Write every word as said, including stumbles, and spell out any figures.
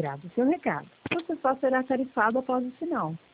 enviado seu recado. Você só será tarifado após o sinal.